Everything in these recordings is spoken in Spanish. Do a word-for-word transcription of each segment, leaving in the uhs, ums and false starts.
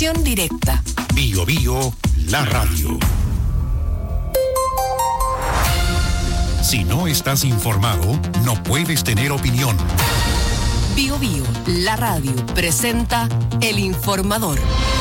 Conexión directa. Bio Bio, la radio. Si no estás informado, no puedes tener opinión. Bio Bio, la radio, presenta El Informador.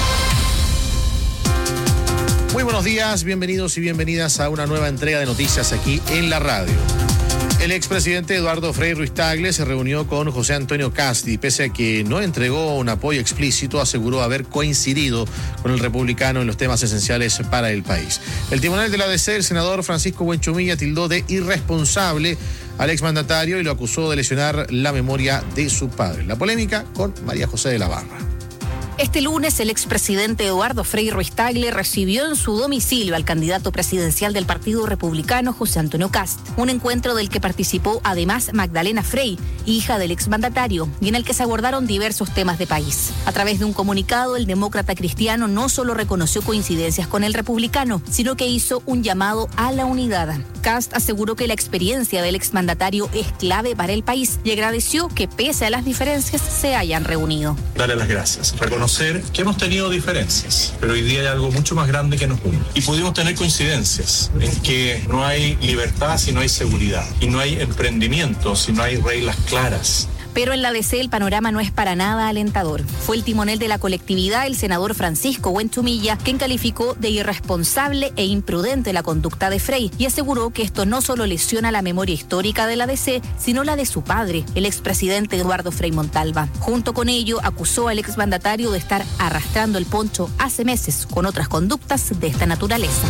Muy buenos días, bienvenidos y bienvenidas a una nueva entrega de noticias aquí en la radio. El expresidente Eduardo Frei Ruiz-Tagle se reunió con José Antonio Kast y pese a que no entregó un apoyo explícito, aseguró haber coincidido con el republicano en los temas esenciales para el país. El tribunal de la D C, el senador Francisco Buenchumilla, tildó de irresponsable al exmandatario y lo acusó de lesionar la memoria de su padre. La polémica con María José de la Barra. Este lunes, el expresidente Eduardo Frei Ruiz-Tagle recibió en su domicilio al candidato presidencial del Partido Republicano, José Antonio Kast. Un encuentro del que participó además Magdalena Frei, hija del exmandatario, y en el que se abordaron diversos temas de país. A través de un comunicado, el demócrata cristiano no solo reconoció coincidencias con el republicano, sino que hizo un llamado a la unidad. Kast aseguró que la experiencia del exmandatario es clave para el país y agradeció que pese a las diferencias se hayan reunido. Darle las gracias. Reconocer que hemos tenido diferencias, pero hoy día hay algo mucho más grande que nos une. Y pudimos tener coincidencias en que no hay libertad si no hay seguridad, y no hay emprendimiento si no hay reglas claras. Pero en la D C el panorama no es para nada alentador. Fue el timonel de la colectividad, el senador Francisco Buenchumilla, quien calificó de irresponsable e imprudente la conducta de Frei y aseguró que esto no solo lesiona la memoria histórica de la D C, sino la de su padre, el expresidente Eduardo Frei Montalva. Junto con ello, acusó al exmandatario de estar arrastrando el poncho hace meses con otras conductas de esta naturaleza.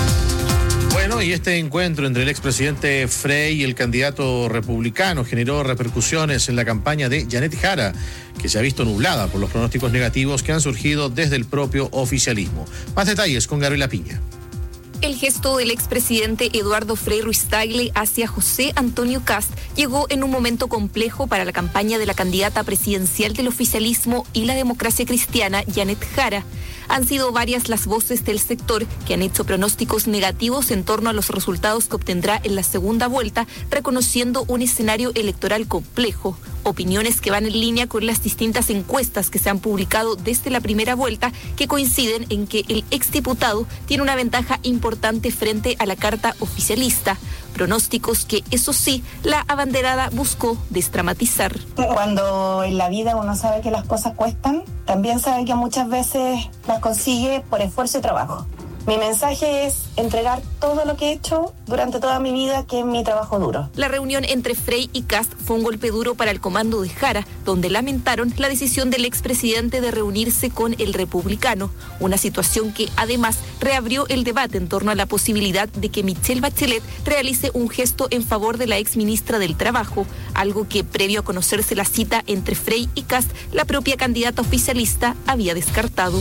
Bueno, y este encuentro entre el expresidente Frei y el candidato republicano generó repercusiones en la campaña de Janet Jara, que se ha visto nublada por los pronósticos negativos que han surgido desde el propio oficialismo. Más detalles con Gabriela Piña. El gesto del expresidente Eduardo Frei Ruiz-Tagle hacia José Antonio Kast llegó en un momento complejo para la campaña de la candidata presidencial del oficialismo y la democracia cristiana, Janet Jara. Han sido varias las voces del sector que han hecho pronósticos negativos en torno a los resultados que obtendrá en la segunda vuelta, reconociendo un escenario electoral complejo. Opiniones que van en línea con las distintas encuestas que se han publicado desde la primera vuelta, que coinciden en que el exdiputado tiene una ventaja importante frente a la carta oficialista. Pronósticos que, eso sí, la abanderada buscó desdramatizar. Cuando en la vida uno sabe que las cosas cuestan, también sabe que muchas veces las consigue por esfuerzo y trabajo. Mi mensaje es entregar todo lo que he hecho durante toda mi vida, que es mi trabajo duro. La reunión entre Frei y Kast fue un golpe duro para el comando de Jara, donde lamentaron la decisión del expresidente de reunirse con el republicano, una situación que además reabrió el debate en torno a la posibilidad de que Michelle Bachelet realice un gesto en favor de la exministra del Trabajo, algo que previo a conocerse la cita entre Frei y Kast, la propia candidata oficialista había descartado.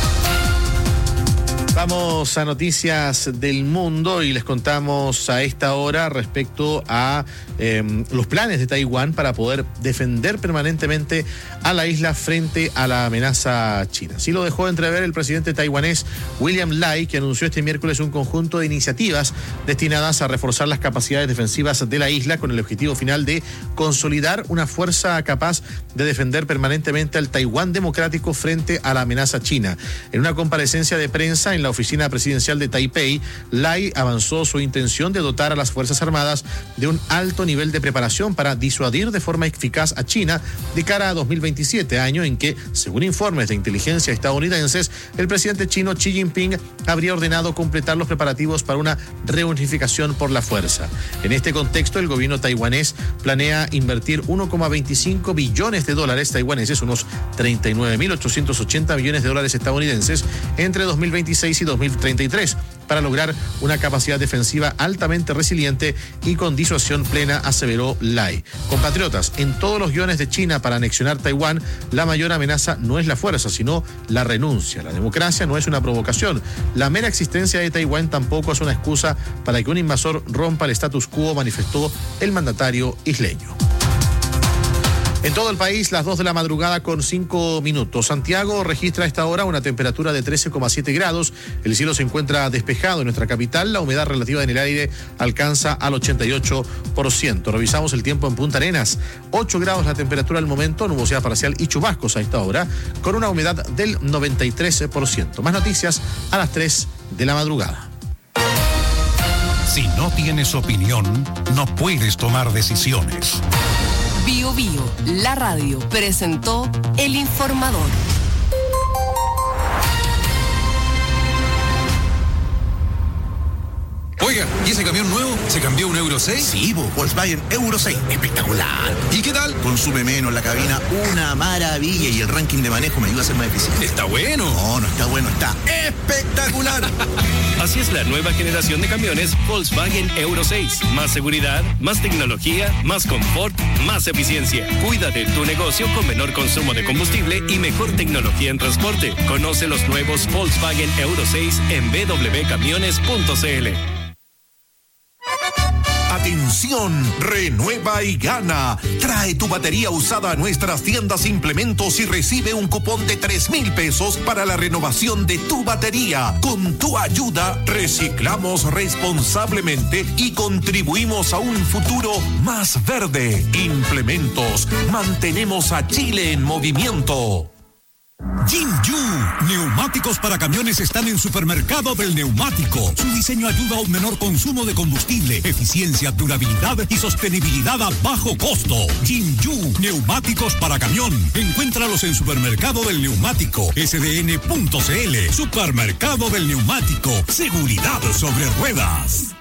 Vamos a noticias del mundo y les contamos a esta hora respecto a eh, los planes de Taiwán para poder defender permanentemente a la isla frente a la amenaza china. Así lo dejó entrever el presidente taiwanés William Lai, que anunció este miércoles un conjunto de iniciativas destinadas a reforzar las capacidades defensivas de la isla con el objetivo final de consolidar una fuerza capaz de defender permanentemente al Taiwán democrático frente a la amenaza china. En una comparecencia de prensa en la oficina presidencial de Taipei, Lai avanzó su intención de dotar a las Fuerzas Armadas de un alto nivel de preparación para disuadir de forma eficaz a China de cara a dos mil veintisiete, año en que, según informes de inteligencia estadounidenses, el presidente chino Xi Jinping habría ordenado completar los preparativos para una reunificación por la fuerza. En este contexto, el gobierno taiwanés planea invertir uno coma veinticinco billones de dólares taiwaneses, unos treinta y nueve mil ochocientos ochenta millones de dólares estadounidenses, entre dos mil veintiséis y dos mil treinta y tres, para lograr una capacidad defensiva altamente resiliente y con disuasión plena, aseveró Lai. Compatriotas, en todos los guiones de China para anexionar Taiwán, la mayor amenaza no es la fuerza, sino la renuncia. La democracia no es una provocación. La mera existencia de Taiwán tampoco es una excusa para que un invasor rompa el status quo, manifestó el mandatario isleño. En todo el país, las dos de la madrugada con cinco minutos. Santiago registra a esta hora una temperatura de trece coma siete grados. El cielo se encuentra despejado en nuestra capital. La humedad relativa en el aire alcanza al ochenta y ocho por ciento. Revisamos el tiempo en Punta Arenas. ocho grados la temperatura al momento, nubosidad parcial y chubascos a esta hora, con una humedad del noventa y tres por ciento. Más noticias a las tres de la madrugada. Si no tienes opinión, no puedes tomar decisiones. Bio Bio, la radio, presentó El Informador. Oiga, ¿y ese camión nuevo? ¿Se cambió a un Euro seis? Sí, bo, Volkswagen Euro seis. Espectacular. ¿Y qué tal? Consume menos la cabina, una maravilla. Y el ranking de manejo me ayuda a ser más eficiente. Está bueno. No, no está bueno, está espectacular. Así es la nueva generación de camiones Volkswagen Euro seis. Más seguridad, más tecnología, más confort, más eficiencia. Cuida de tu negocio con menor consumo de combustible y mejor tecnología en transporte. Conoce los nuevos Volkswagen Euro seis en b w camiones punto c l. Atención, renueva y gana. Trae tu batería usada a nuestras tiendas Implementos y recibe un cupón de tres mil pesos para la renovación de tu batería. Con tu ayuda, reciclamos responsablemente y contribuimos a un futuro más verde. Implementos, mantenemos a Chile en movimiento. Jinju, neumáticos para camiones están en Supermercado del Neumático. Su diseño ayuda a un menor consumo de combustible, eficiencia, durabilidad y sostenibilidad a bajo costo. Jinju, neumáticos para camión. Encuéntralos en Supermercado del Neumático, s d n punto c l. Supermercado del Neumático, seguridad sobre ruedas.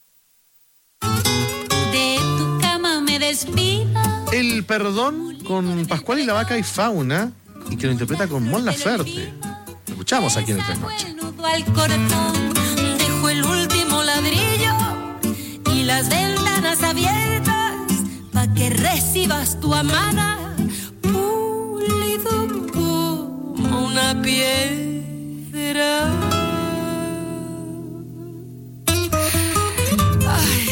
De tu cama me despido. El perdón con Pascual y la Vaca y Fauna, y que lo interpreta con Mon Laferte. Lo escuchamos aquí en el Tres Noches. Al corazón dejo el último ladrillo y las ventanas abiertas pa' que recibas tu amada, pulido como una piedra. Ay.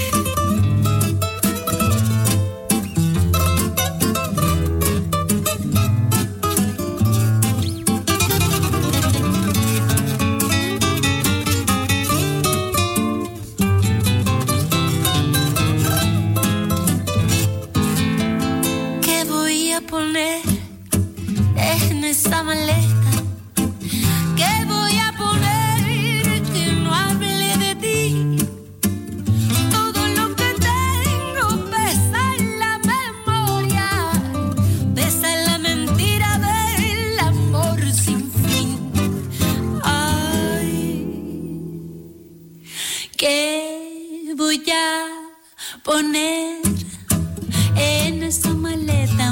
Poner en esa maleta, que voy a poner que no hable de ti. Todo lo que tengo pesa en la memoria, pesa en la mentira del amor sin fin. Ay, ¿qué voy a poner en esa maleta?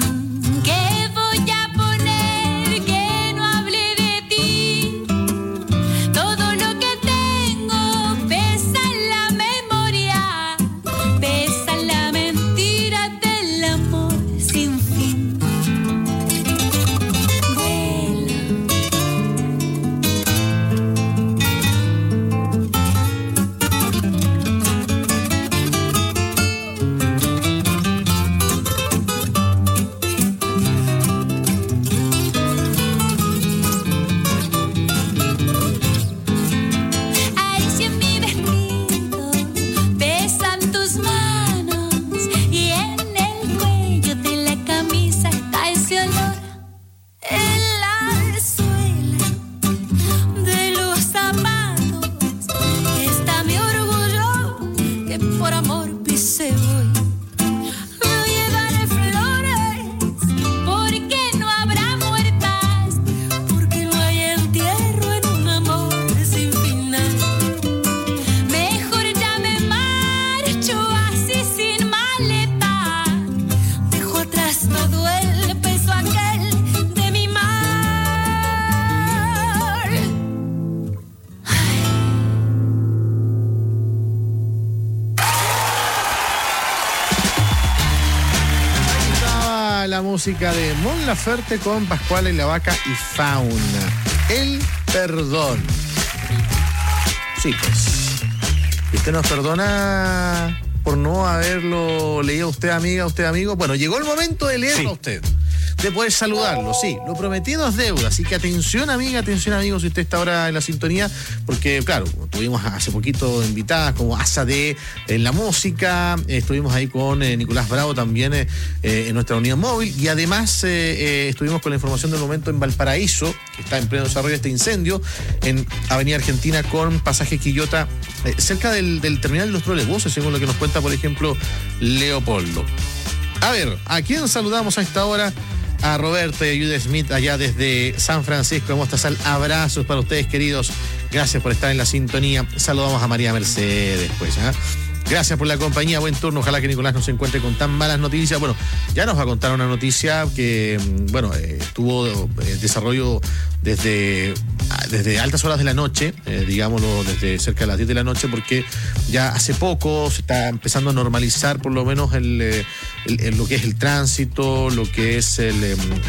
Música de Mon Laferte con Pascual y la Vaca y Fauna. El perdón. Sí, pues. Si usted nos perdona, por no haberlo leído a usted, amiga, a usted, amigo. Bueno, llegó el momento de leerlo sí. a usted, de poder saludarlo, sí. Lo prometido es deuda, así que atención, amiga, atención, amigo, si usted está ahora en la sintonía, porque, claro, tuvimos hace poquito invitadas como Asa de en la música, eh, estuvimos ahí con eh, Nicolás Bravo también eh, eh, en nuestra unidad móvil, y además eh, eh, estuvimos con la información del momento en Valparaíso, que está en pleno desarrollo este incendio, en Avenida Argentina con pasaje Quillota, eh, cerca del, del terminal de los trolebuses, según lo que nos cuenta, por ejemplo, Leopoldo. A ver, ¿a quién saludamos a esta hora? A Roberto y a Judy Smith allá desde San Francisco de Mostazal. Abrazos para ustedes, queridos. Gracias por estar en la sintonía. Saludamos a María Mercedes, pues, ¿eh? Gracias por la compañía, buen turno. Ojalá que Nicolás no se encuentre con tan malas noticias. Bueno, ya nos va a contar una noticia que, bueno, eh, tuvo eh, desarrollo desde, desde altas horas de la noche, eh, digámoslo, desde cerca de las diez de la noche, porque ya hace poco se está empezando a normalizar por lo menos el, el, el, lo que es el tránsito, lo que es el,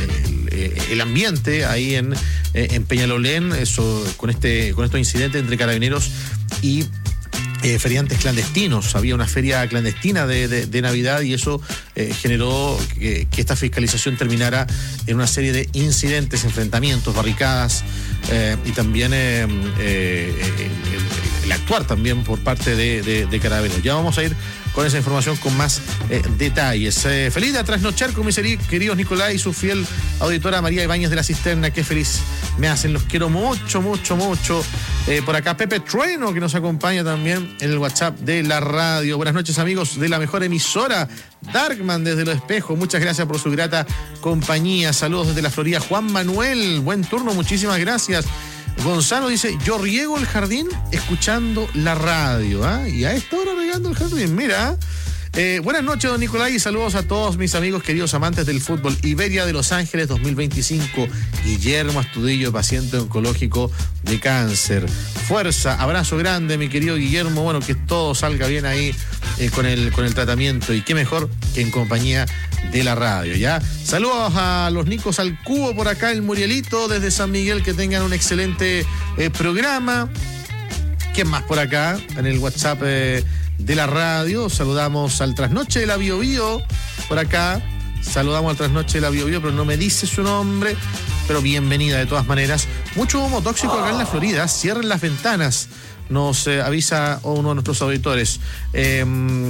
el, el ambiente ahí en, en Peñalolén, eso, con, este, con estos incidentes entre carabineros y Eh, feriantes clandestinos. Había una feria clandestina de, de, de Navidad y eso eh, generó que, que esta fiscalización terminara en una serie de incidentes, enfrentamientos, barricadas eh, y también eh, eh, el, el, el actuar también por parte de, de, de Carabineros. Ya vamos a ir con esa información con más eh, detalles. Eh, feliz de trasnochar con mis queridos Nicolás y su fiel auditora María Ibáñez de la Cisterna. Qué feliz me hacen, los quiero mucho, mucho, mucho. Eh, por acá Pepe Trueno, que nos acompaña también en el WhatsApp de la radio. Buenas noches, amigos de la mejor emisora, Darkman desde Los Espejos. Muchas gracias por su grata compañía. Saludos desde la Florida. Juan Manuel, buen turno, muchísimas gracias. Gonzalo dice, yo riego el jardín escuchando la radio, ¿ah? ¿eh? Y a esta hora regando el jardín, mira. Eh, buenas noches, don Nicolás, y saludos a todos mis amigos queridos amantes del fútbol. Iberia de Los Ángeles dos mil veinticinco. Guillermo Astudillo, paciente oncológico de cáncer. Fuerza, abrazo grande, mi querido Guillermo. Bueno, que todo salga bien ahí eh, con, el, con el tratamiento. Y qué mejor que en compañía de la radio, ¿ya? Saludos a los Nicos al Cubo por acá, el Murielito desde San Miguel. Que tengan un excelente eh, programa. ¿Quién más por acá? En el WhatsApp eh, de la radio. Saludamos al Trasnoche de la Bio Bio por acá. Saludamos al Trasnoche de la Bio Bio, pero no me dice su nombre. Pero bienvenida de todas maneras. Mucho humo tóxico acá en la Florida. Cierren las ventanas. Nos eh, avisa uno de nuestros auditores. Eh,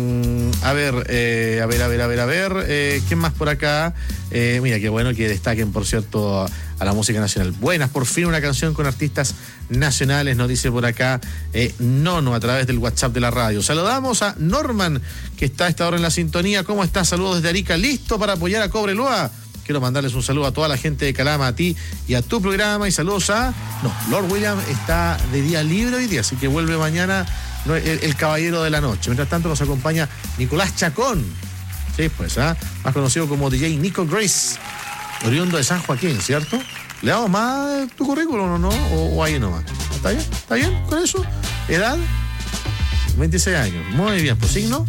a ver, eh, a ver, a ver, a ver, a ver. Eh, ¿Quién más por acá? Eh, mira, qué bueno que destaquen, por cierto, a, a la música nacional. Buenas, por fin una canción con artistas nacionales, nos dice por acá eh, Nono a través del WhatsApp de la radio. Saludamos a Norman, que está a esta hora en la sintonía. ¿Cómo estás? Saludos desde Arica. ¿Listo para apoyar a Cobreloa? Quiero mandarles un saludo a toda la gente de Calama, a ti y a tu programa, y saludos a... No, Lord William está de día libre hoy día, así que vuelve mañana no, el, el caballero de la noche. Mientras tanto nos acompaña Nicolás Chacón, sí, pues, ¿ah? Más conocido como D J Nico Grace, oriundo de San Joaquín, ¿cierto? ¿Le damos más tu currículum o no? ¿O, o ahí nomás? ¿Está bien? ¿Está bien con eso? ¿Edad? veintiséis años. Muy bien, pues signo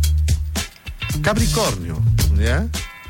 Capricornio, ¿ya?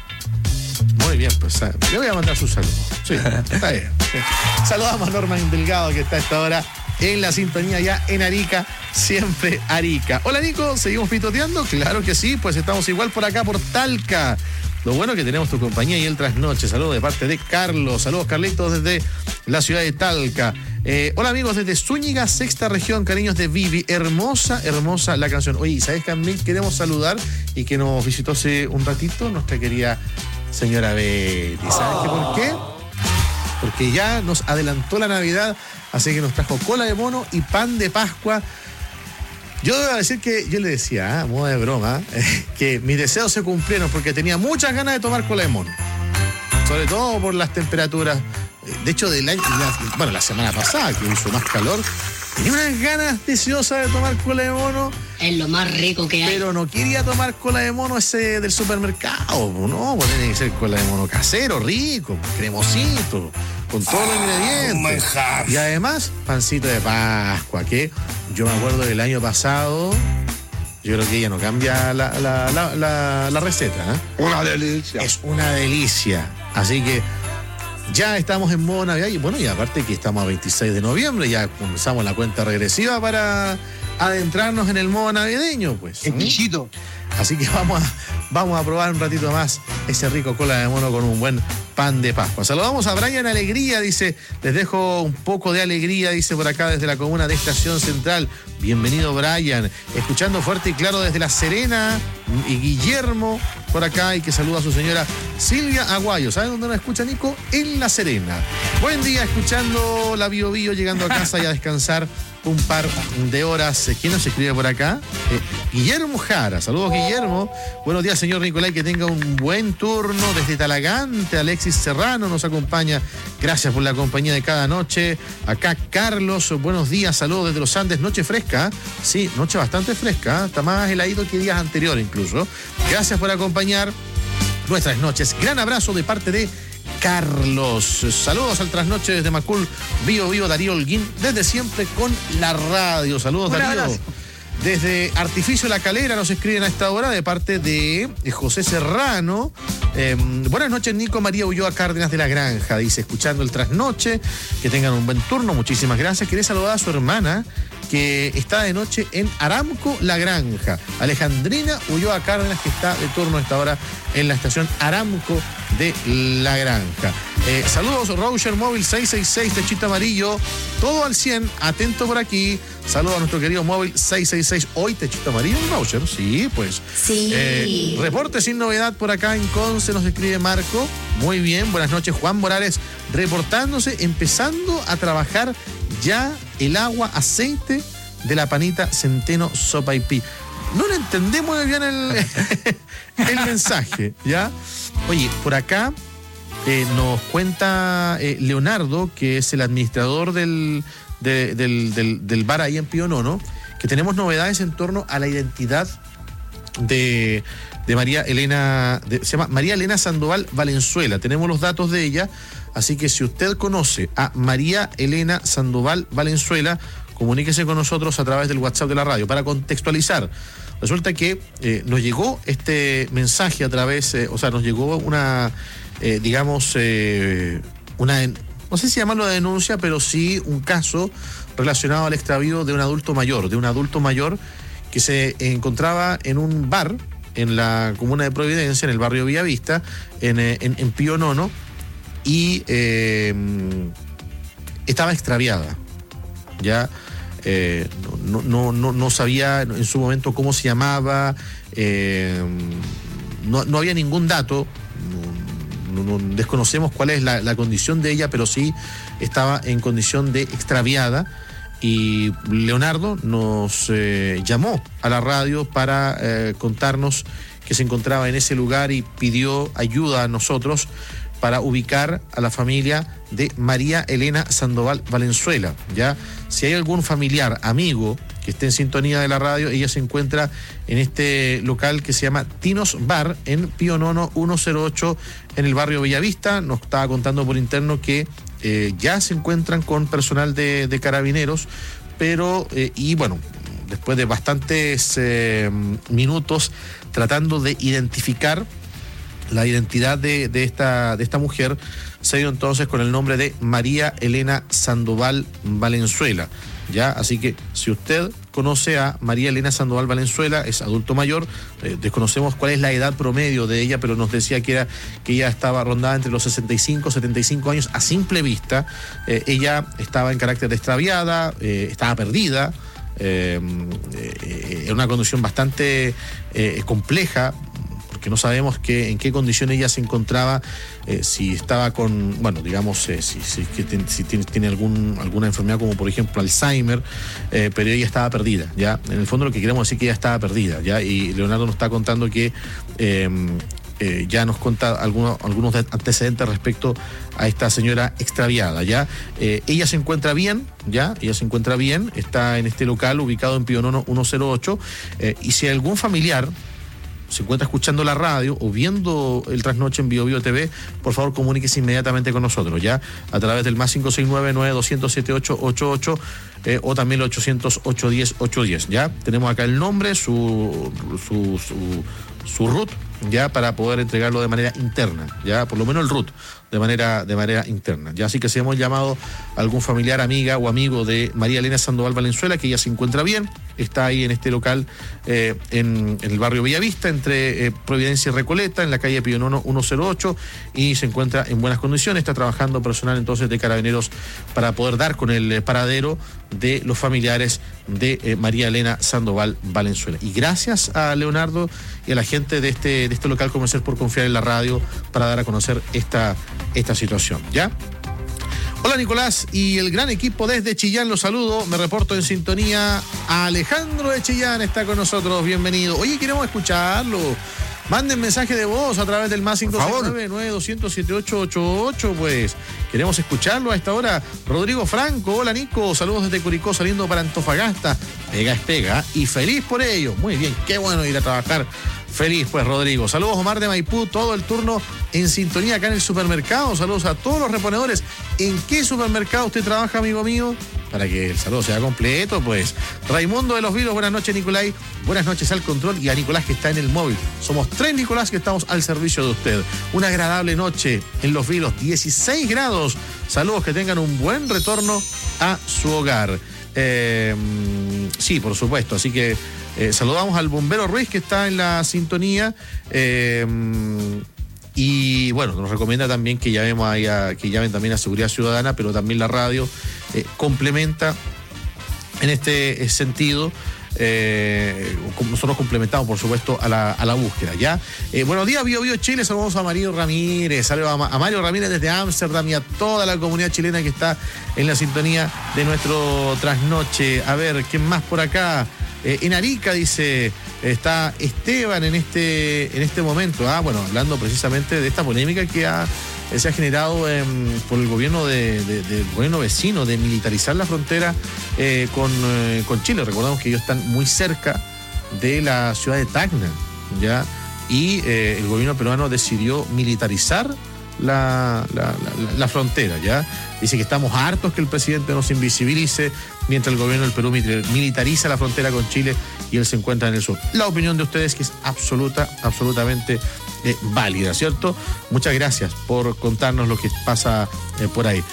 Muy bien, pues le voy a mandar su saludo. Sí, está bien. Saludamos a Norman Delgado, que está a esta hora en la sintonía ya en Arica, siempre Arica. Hola, Nico, ¿seguimos pitoteando? Claro que sí, pues estamos igual por acá, por Talca. Lo bueno que tenemos tu compañía y el trasnoche. Saludos de parte de Carlos. Saludos, Carlitos, desde la ciudad de Talca. Eh, hola, amigos, desde Zúñiga, sexta región. Cariños de Vivi. Hermosa, hermosa la canción. Oye, ¿sabes que también queremos saludar y que nos visitó hace un ratito nuestra querida señora Betty? ¿Sabes qué por qué? Porque ya nos adelantó la Navidad, así que nos trajo cola de mono y pan de Pascua. Yo debo decir que yo le decía, a modo de broma, eh, que mis deseos se cumplieron porque tenía muchas ganas de tomar cola de mono. Sobre todo por las temperaturas. De hecho, del año, la, bueno, la semana pasada, que hizo más calor, tenía unas ganas deseosas de tomar cola de mono. Es lo más rico que hay. Pero no quería tomar cola de mono ese del supermercado, ¿no? Pues tiene que ser cola de mono casero, rico, cremosito, con todos los ingredientes. Oh, y además, pancito de Pascua, que yo me acuerdo del año pasado, yo creo que ella no cambia la, la, la, la, la receta, ¿eh? Una delicia. Es una delicia. Así que ya estamos en modo Navidad y bueno, y aparte que estamos a veintiséis de noviembre, ya comenzamos la cuenta regresiva para adentrarnos en el modo navideño, pues. Exquisito. Así que vamos a, vamos a probar un ratito más ese rico cola de mono con un buen pan de Pascua. Saludamos a Brian Alegría, dice, les dejo un poco de alegría, dice por acá desde la comuna de Estación Central. Bienvenido, Brian. Escuchando fuerte y claro desde La Serena, y Guillermo por acá, y que saluda a su señora Silvia Aguayo. ¿Saben dónde nos escucha, Nico? En La Serena. Buen día, escuchando la Bio Bio, llegando a casa y a descansar un par de horas. ¿Quién nos escribe por acá? Eh, Guillermo Jara. Saludos, Guillermo. Buenos días, señor Nicolai, que tenga un buen turno. Desde Talagante, Alexis Serrano nos acompaña. Gracias por la compañía de cada noche. Acá Carlos, buenos días, saludos desde los Andes. Noche fresca, sí, noche bastante fresca. Está más heladito que días anteriores incluso. Gracias por acompañar nuestras noches. Gran abrazo de parte de Carlos. Saludos al trasnoche desde Macul, Bio Bio, Darío Holguín, desde siempre con la radio. Saludos, Un Darío. abrazo. Desde Artificio La Calera nos escriben a esta hora de parte de José Serrano. Eh, buenas noches, Nico. María Ulloa Cárdenas de la Granja, dice, escuchando el trasnoche. Que tengan un buen turno, muchísimas gracias. Quiere saludar a su hermana, que está de noche en Aramco La Granja. Alejandrina Ulloa Cárdenas, que está de turno a esta hora en la estación Aramco de La Granja. Eh, saludos, Roger Móvil seis seis seis, Techito Amarillo. Todo al cien, atento por aquí. Saludos a nuestro querido Móvil seis seis seis. Hoy Techito Amarillo, Roger, sí, pues. Sí. Eh, reporte sin novedad por acá en Conce, nos escribe Marco. Muy bien, buenas noches, Juan Morales, reportándose, empezando a trabajar ya el agua, aceite de la panita Centeno Sopaipí. No le entendemos muy bien el, el mensaje, ¿ya? Oye, por acá eh, nos cuenta eh, Leonardo, que es el administrador del, de, del, del, del bar ahí en Pío Nono, que tenemos novedades en torno a la identidad de, de María Elena, de, se llama María Elena Sandoval Valenzuela. Tenemos los datos de ella, así que si usted conoce a María Elena Sandoval Valenzuela, comuníquese con nosotros a través del WhatsApp de la radio. Para contextualizar, resulta que eh, nos llegó este mensaje a través, eh, o sea, nos llegó una, eh, digamos, eh, una, no sé si llamarlo de denuncia, pero sí un caso relacionado al extravío de un adulto mayor, de un adulto mayor que se encontraba en un bar en la comuna de Providencia, en el barrio Villavista, en, en, en Pío Nono, y eh, estaba extraviada. Ya eh, no, no, no, no sabía en su momento cómo se llamaba, eh, no, no había ningún dato, no, no, no, desconocemos cuál es la, la condición de ella, pero sí estaba en condición de extraviada, y Leonardo nos eh, llamó a la radio para eh, contarnos que se encontraba en ese lugar y pidió ayuda a nosotros para ubicar a la familia de María Elena Sandoval Valenzuela. Ya, si hay algún familiar, amigo que esté en sintonía de la radio, ella se encuentra en este local que se llama Tinos Bar en Pío Nono ciento ocho en el barrio Bellavista. Nos estaba contando por interno que eh, ya se encuentran con personal de, de carabineros, pero eh, y bueno, después de bastantes eh, minutos tratando de identificar la identidad de, de, esta, de esta mujer, se dio entonces con el nombre de María Elena Sandoval Valenzuela. ¿Ya? Así que si usted conoce a María Elena Sandoval Valenzuela, es adulto mayor, eh, desconocemos cuál es la edad promedio de ella, pero nos decía que, era, que ella estaba rondada entre los sesenta y cinco, setenta y cinco años a simple vista. Eh, ella estaba en carácter de extraviada, eh, estaba perdida, eh, eh, en una condición bastante eh, compleja, que no sabemos que, en qué condición ella se encontraba, eh, si estaba con, bueno, digamos, eh, si, si, que ten, si tiene, tiene algún, alguna enfermedad como por ejemplo Alzheimer, eh, pero ella estaba perdida, ¿ya? En el fondo lo que queremos decir es que ella estaba perdida, ¿ya? Y Leonardo nos está contando que eh, eh, ya nos cuenta algunos, algunos antecedentes respecto a esta señora extraviada, ¿ya? Eh, ella se encuentra bien, ¿ya? Ella se encuentra bien, está en este local ubicado en Pío Nono ciento ocho, eh, y si hay algún familiar se encuentra escuchando la radio o viendo el trasnoche en Bio Bio T V, por favor comuníquese inmediatamente con nosotros, ya, a través del más cinco seis nueve, nueve dos cero cero, siete ocho ocho ocho eh, o también el ochocientos, ochocientos diez, ochocientos diez, ya. Tenemos acá el nombre, su su, su, su R U T, ya, para poder entregarlo de manera interna, ya, por lo menos el R U T, de manera, de manera interna. Ya así que si hemos llamado a algún familiar, amiga o amigo de María Elena Sandoval Valenzuela, que ella se encuentra bien, está ahí en este local eh, en, en el barrio Bellavista, entre eh, Providencia y Recoleta, en la calle Pío Nono ciento ocho, y se encuentra en buenas condiciones. Está trabajando personal entonces de Carabineros para poder dar con el paradero de los familiares de eh, María Elena Sandoval Valenzuela. Y gracias a Leonardo y a la gente de este, de este local comercial por confiar en la radio para dar a conocer esta, esta situación, ¿ya? Hola Nicolás y el gran equipo desde Chillán, los saludo, me reporto en sintonía. Alejandro de Chillán está con nosotros, bienvenido. Oye, queremos escucharlo. Manden mensaje de voz a través del más cinco seis nueve, nueve dos cero cero, siete ocho ocho ocho, pues. Queremos escucharlo a esta hora. Rodrigo Franco, hola Nico, saludos desde Curicó saliendo para Antofagasta. Pega es pega y feliz por ello. Muy bien, qué bueno ir a trabajar. Feliz pues Rodrigo. Saludos Omar de Maipú, todo el turno en sintonía acá en el supermercado. Saludos a todos los reponedores. ¿En qué supermercado usted trabaja, amigo mío? Para que el saludo sea completo, pues. Raimundo de los Vilos, buenas noches Nicolás. Buenas noches al control y a Nicolás que está en el móvil. Somos tres Nicolás que estamos al servicio de usted. Una agradable noche en los Vilos, dieciséis grados. Saludos, que tengan un buen retorno a su hogar. Eh, sí, por supuesto, así que eh, saludamos al bombero Ruiz que está en la sintonía. Eh, Y bueno, nos recomienda también que llamemos ahí a, que llamen también a Seguridad Ciudadana, pero también la radio eh, complementa en este sentido. Eh, nosotros complementamos, por supuesto, a la, a la búsqueda, ¿ya? Eh, buenos días, Bio Bio Chile, saludamos a Mario Ramírez, saludos a, a Mario Ramírez desde Ámsterdam y a toda la comunidad chilena que está en la sintonía de nuestro trasnoche. A ver, ¿quién más por acá? Eh, en Arica, dice, está Esteban en este, en este momento, ah, bueno, hablando precisamente de esta polémica que ha, eh, se ha generado eh, por el gobierno de, de, del gobierno vecino de militarizar la frontera eh, con, eh, con Chile. Recordamos que ellos están muy cerca de la ciudad de Tacna, ¿ya? Y eh, el gobierno peruano decidió militarizar la, la, la, la frontera, ¿ya? Dice que estamos hartos que el presidente nos invisibilice mientras el gobierno del Perú militariza la frontera con Chile y él se encuentra en el sur. La opinión de ustedes que es absoluta, absolutamente eh, válida, ¿cierto? Muchas gracias por contarnos lo que pasa eh, por ahí.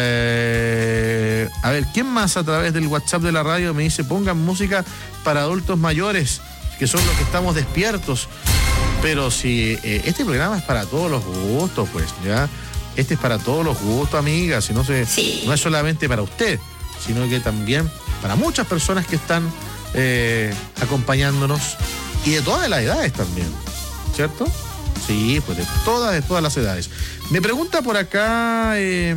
Eh, a ver, ¿quién más a través del WhatsApp de la radio me dice pongan música para adultos mayores, que son los que estamos despiertos? Pero si eh, este programa es para todos los gustos, pues, ¿ya? Este es para todos los gustos, amigas, y no, se, sí. no es solamente para usted, sino que también para muchas personas que están eh, acompañándonos y de todas las edades también, ¿cierto? Sí, pues de todas, de todas las edades. Me pregunta por acá eh,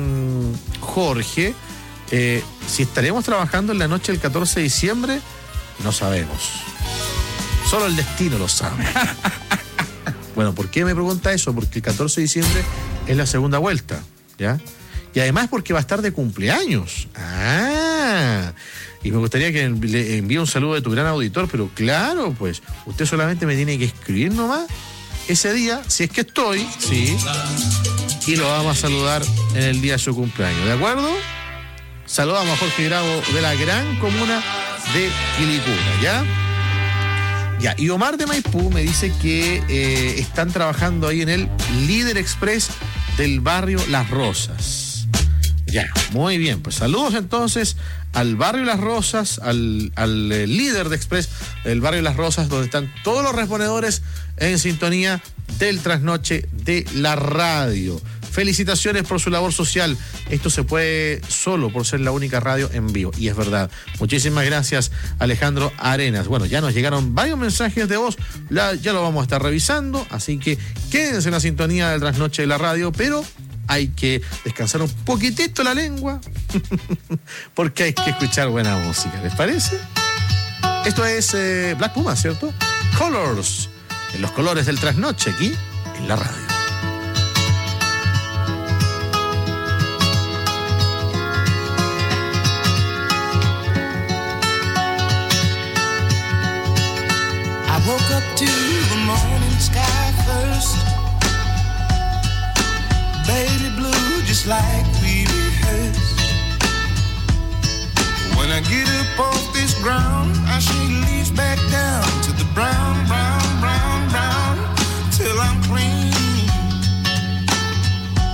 Jorge, eh, si estaremos trabajando en la noche del catorce de diciembre, no sabemos. Solo el destino lo sabe. Bueno, ¿por qué me pregunta eso? Porque el catorce de diciembre es la segunda vuelta, ¿ya? Y además porque va a estar de cumpleaños. Ah, y me gustaría que le envíe un saludo de tu gran auditor, pero claro, pues, usted solamente me tiene que escribir nomás ese día, si es que estoy, sí, y lo vamos a saludar en el día de su cumpleaños, ¿de acuerdo? Saludamos a Jorge Grabo de la gran comuna de Quilicura, ¿ya? Ya, y Omar de Maipú me dice que eh, están trabajando ahí en el Líder Express del barrio Las Rosas. Ya, muy bien, pues saludos entonces al barrio Las Rosas, al, al eh, líder de Express del barrio Las Rosas, donde están todos los reponedores en sintonía del trasnoche de la radio. Felicitaciones por su labor social. Esto se puede solo por ser la única radio en vivo. Y es verdad. Muchísimas gracias, Alejandro Arenas. Bueno, ya nos llegaron varios mensajes de voz. La, ya lo vamos a estar revisando. Así que quédense en la sintonía del trasnoche de la radio. Pero hay que descansar un poquitito la lengua. Porque hay que escuchar buena música. ¿Les parece? Esto es eh, Black Puma, ¿cierto? Colors. En los colores del trasnoche aquí en la radio. Woke up to the morning sky first, baby blue just like we rehearsed. When I get up off this ground, I shake leaves back down to the brown, brown, brown, brown, till I'm clean.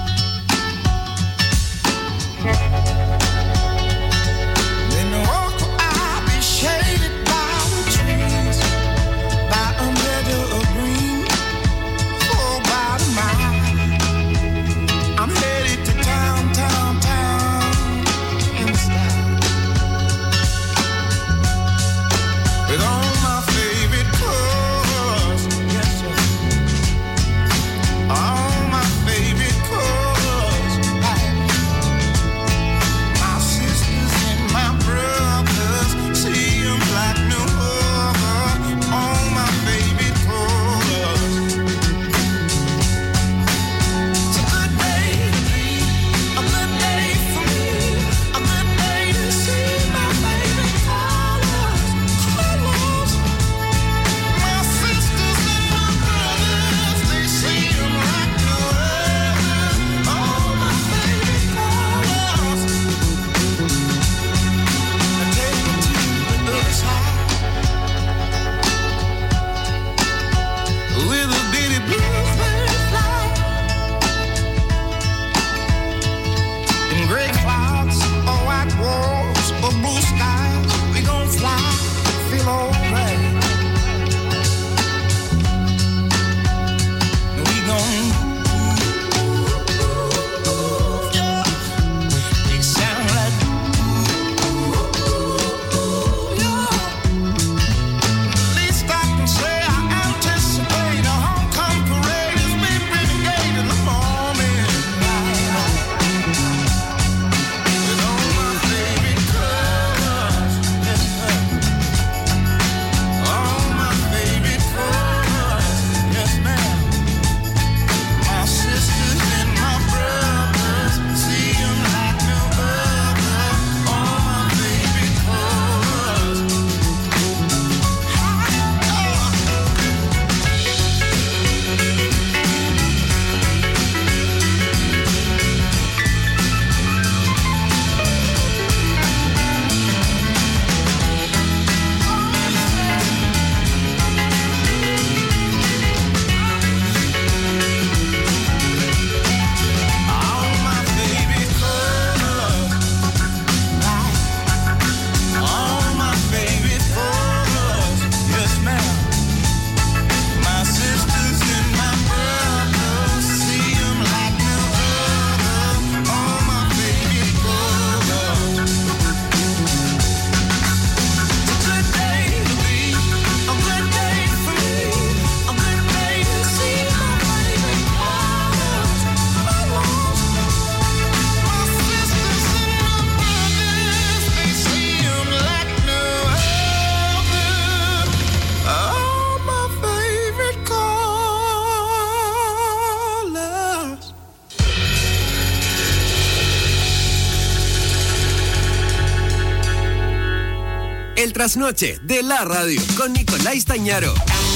trasnoche de la radio con Nicolás Tañaro.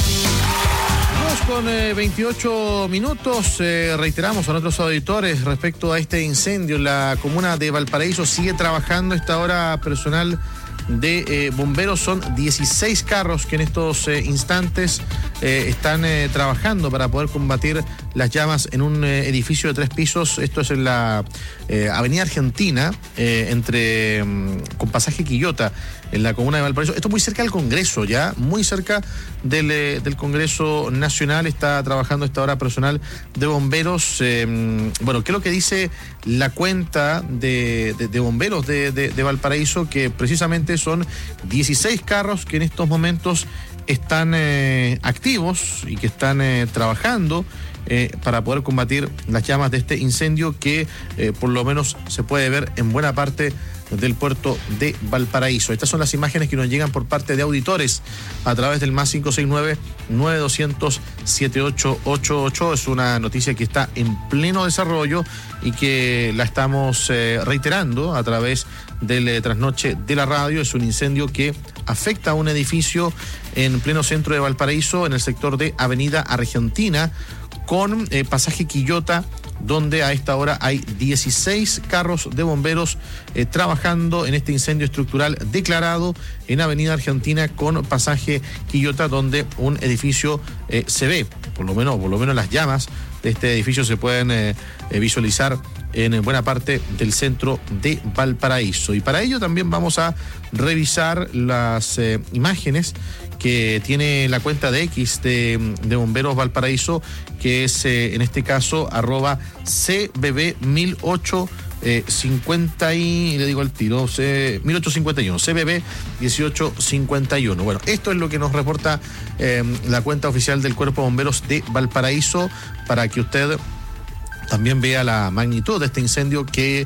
Vamos con eh, veintiocho minutos. Eh, reiteramos a nuestros auditores respecto a este incendio en la comuna de Valparaíso. Sigue trabajando esta hora personal de eh, bomberos. Son dieciséis carros que en estos eh, instantes eh, están eh, trabajando para poder combatir las llamas en un eh, edificio de tres pisos. Esto es en la eh, Avenida Argentina, eh, entre um, con pasaje Quillota, en la comuna de Valparaíso. Esto muy cerca del Congreso, ya, muy cerca del, eh, del Congreso Nacional. Está trabajando esta hora personal de bomberos. Eh, bueno, ¿qué es lo que dice la cuenta de, de, de bomberos de, de, de Valparaíso? Que precisamente son dieciséis carros que en estos momentos están eh, activos y que están eh, trabajando eh, para poder combatir las llamas de este incendio que eh, por lo menos se puede ver en buena parte del puerto de Valparaíso. Estas son las imágenes que nos llegan por parte de auditores a través del más cinco seis nueve, nueve dos cero cero, siete ocho ocho ocho. Es una noticia que está en pleno desarrollo y que la estamos eh, reiterando a través del eh, trasnoche de la radio. Es un incendio que afecta a un edificio en pleno centro de Valparaíso, en el sector de Avenida Argentina, con eh, pasaje Quillota, donde a esta hora hay dieciséis carros de bomberos eh, trabajando en este incendio estructural declarado en Avenida Argentina con pasaje Quillota, donde un edificio eh, se ve, por lo menos, por lo menos las llamas de este edificio se pueden eh, eh, visualizar en buena parte del centro de Valparaíso. Y para ello también vamos a revisar las eh, imágenes que tiene la cuenta de X de, de Bomberos Valparaíso, que es eh, en este caso arroba C B B mil ochocientos cincuenta y le digo al tiro, C, mil ochocientos cincuenta y uno, C B B dieciocho cincuenta y uno. Bueno, esto es lo que nos reporta eh, la cuenta oficial del Cuerpo de Bomberos de Valparaíso, para que usted también vea la magnitud de este incendio que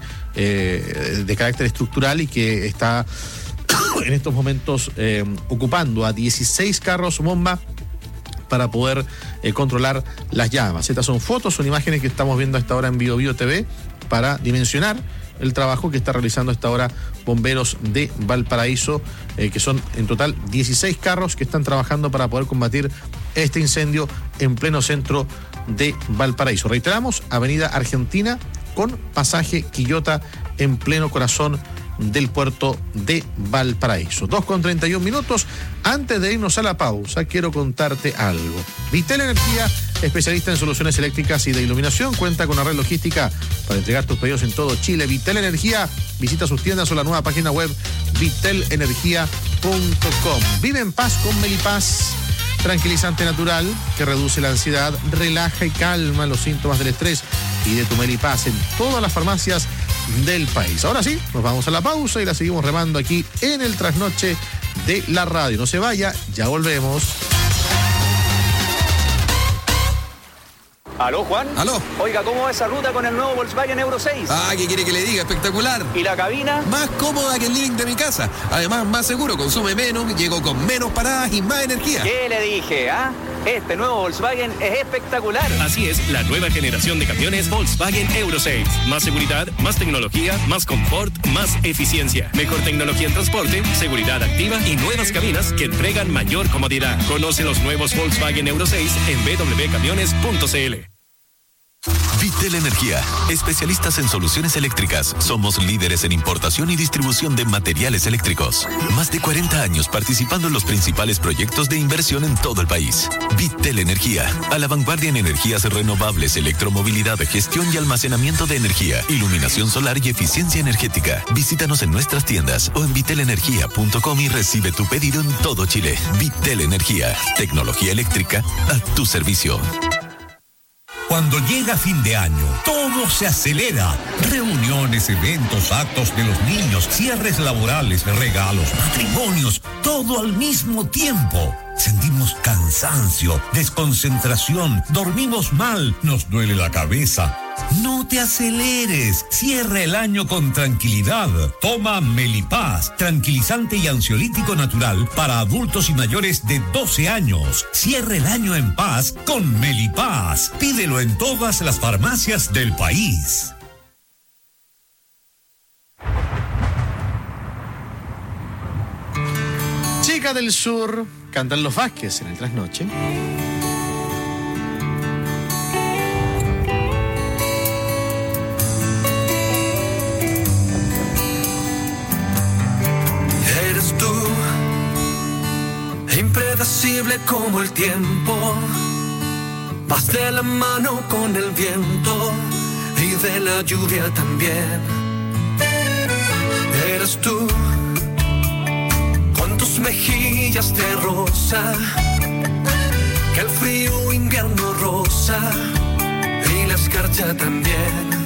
eh, de carácter estructural y que está en estos momentos eh, ocupando a dieciséis carros bomba para poder eh, controlar las llamas. Estas son fotos, son imágenes que estamos viendo a esta hora en Bio Bio T V para dimensionar el trabajo que está realizando a esta hora bomberos de Valparaíso, eh, que son en total dieciséis carros que están trabajando para poder combatir este incendio en pleno centro de Valparaíso. Reiteramos, Avenida Argentina con pasaje Quillota en pleno corazón del puerto de Valparaíso. dos con treinta y un minutos. Antes de irnos a la pausa, quiero contarte algo. Vitel Energía, especialista en soluciones eléctricas y de iluminación, cuenta con una red logística para entregar tus pedidos en todo Chile. Vitel Energía, visita sus tiendas o la nueva página web vitel energía punto com. Vive en paz con Melipaz, tranquilizante natural que reduce la ansiedad, relaja y calma los síntomas del estrés. Y de tu Melipaz en todas las farmacias del país. Ahora sí, nos vamos a la pausa y la seguimos remando aquí en el trasnoche de la radio. No se vaya, ya volvemos. ¿Aló, Juan? ¿Aló? Oiga, ¿cómo va esa ruta con el nuevo Volkswagen Euro seis? Ah, ¿qué quiere que le diga? Espectacular. ¿Y la cabina? Más cómoda que el living de mi casa. Además, más seguro, consume menos, llego con menos paradas y más energía. ¿Qué le dije, ah? Este nuevo Volkswagen es espectacular. Así es, la nueva generación de camiones Volkswagen Euro seis. Más seguridad, más tecnología, más confort, más eficiencia. Mejor tecnología en transporte, seguridad activa y nuevas cabinas que entregan mayor comodidad. Conoce los nuevos Volkswagen Euro seis en b w camiones punto c l. Vitel Energía, especialistas en soluciones eléctricas. Somos líderes en importación y distribución de materiales eléctricos. Más de cuarenta años participando en los principales proyectos de inversión en todo el país. Vitel Energía, a la vanguardia en energías renovables, electromovilidad, gestión y almacenamiento de energía, iluminación solar y eficiencia energética. Visítanos en nuestras tiendas o en vitel energía punto com y recibe tu pedido en todo Chile. Vitel Energía, tecnología eléctrica a tu servicio. Cuando llega fin de año, todo se acelera. Reuniones, eventos, actos de los niños, cierres laborales, regalos, matrimonios, todo al mismo tiempo. Sentimos cansancio, desconcentración, dormimos mal, nos duele la cabeza. No te aceleres, cierra el año con tranquilidad. Toma Melipaz, tranquilizante y ansiolítico natural para adultos y mayores de doce años. Cierra el año en paz con Melipaz. Pídelo en todas las farmacias del país. Chica del Sur, cantan Los Vázquez en el Trasnoche. Eres tú, impredecible como el tiempo, vas de la mano con el viento y de la lluvia también. Eres tú, con tus mejillas de rosa, que el frío invierno rosa y la escarcha también.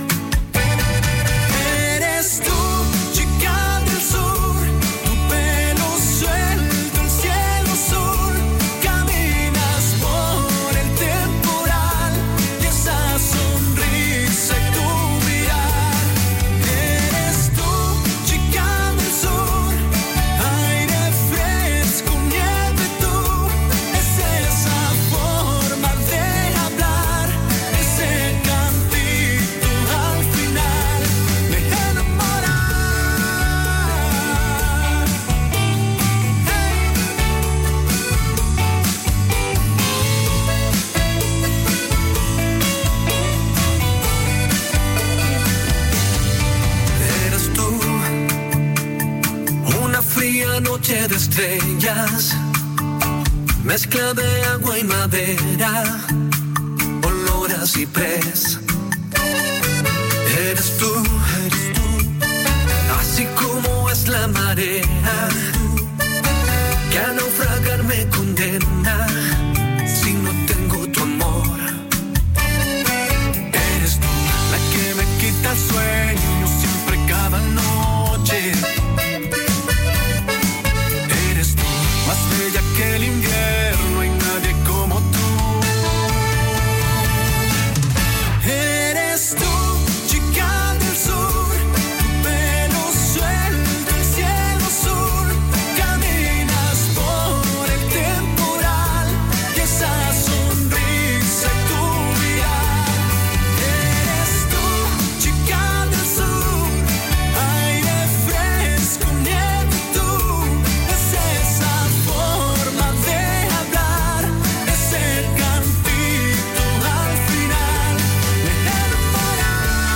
Eres tú, chica del sur, tu pelo suelto, el cielo azul, caminas por el temporal y esa sonrisa y tu mirar. Eres tú, chica del sur, aire fresco, nieve tú, es esa forma de hablar, ese cantito al final me enamora. Eres tú, una fría noche de estrellas, mezcla de agua y madera, olor a ciprés. Eres tú, eres tú, así como es la marea, que a naufragar me condena si no tengo tu amor. Eres tú, la que me quita el sueño siempre cada noche. Eres tú, más bella que el invierno, hay nadie como tú. Eres tú, chica del sur, tu pelo suelto, el cielo azul, caminas por el temporal y esa sonrisa y tu mirar. Eres tú, chica del sur, aire fresco, nieve tú, es esa forma de hablar, ese cantito al final me enamora.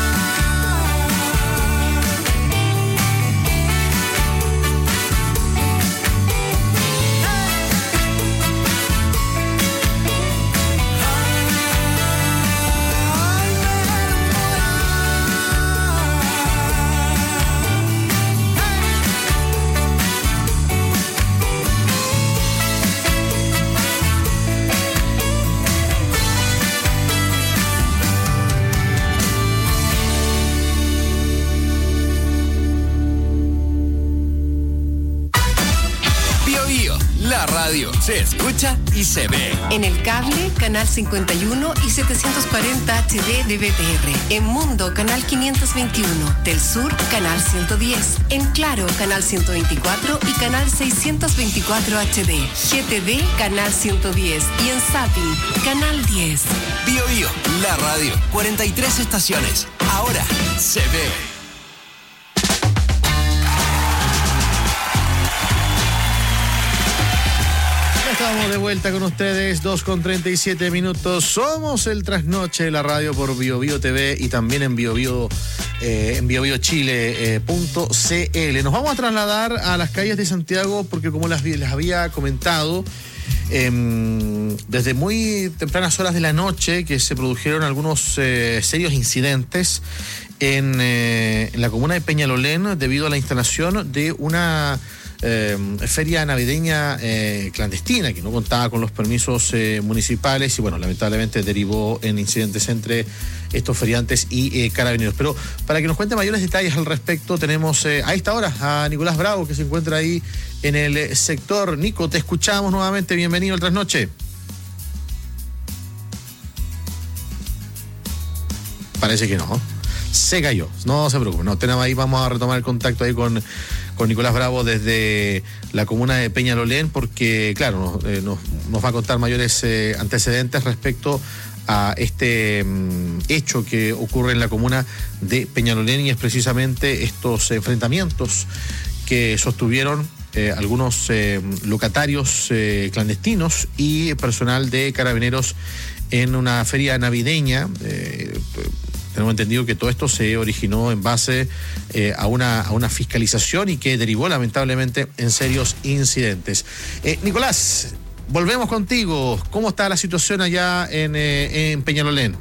Bio Bio, la radio se escucha y se ve. En el cable, canal cincuenta y uno y setecientos cuarenta H D de B T R. En Mundo, canal quinientos veintiuno. Del Sur, canal ciento diez. En Claro, canal ciento veinticuatro y canal seiscientos veinticuatro H D. G T V, canal ciento diez. Y en Zapping, canal diez. Bio Bio, la radio, cuarenta y tres estaciones. Ahora se ve. Estamos de vuelta con ustedes, dos con treinta y siete minutos. Somos el Trasnoche de la radio por Bio Bio T V y también en Bio Bio, eh, en biobiochile punto c l. Nos vamos a trasladar a las calles de Santiago porque, como las, les había comentado, eh, desde muy tempranas horas de la noche que se produjeron algunos eh, serios incidentes en, eh, en la comuna de Peñalolén debido a la instalación de una Eh, feria navideña eh, clandestina que no contaba con los permisos eh, municipales y bueno, lamentablemente derivó en incidentes entre estos feriantes y eh, carabineros. Pero para que nos cuente mayores detalles al respecto tenemos eh, a esta hora a Nicolás Bravo, que se encuentra ahí en el sector. Nico, te escuchamos nuevamente, bienvenido al Trasnoche. Parece que no, se cayó, no se preocupe, no tenemos ahí, vamos a retomar el contacto ahí con con Nicolás Bravo desde la comuna de Peñalolén, porque claro, nos, eh, nos, nos va a contar mayores eh, antecedentes respecto a este um, hecho que ocurre en la comuna de Peñalolén, y es precisamente estos enfrentamientos que sostuvieron eh, algunos eh, locatarios eh, clandestinos y personal de Carabineros en una feria navideña. Eh, tenemos entendido que todo esto se originó en base eh, a, una, a una fiscalización y que derivó lamentablemente en serios incidentes. Eh, Nicolás, volvemos contigo. ¿Cómo está la situación allá en, eh, en Peñalolén?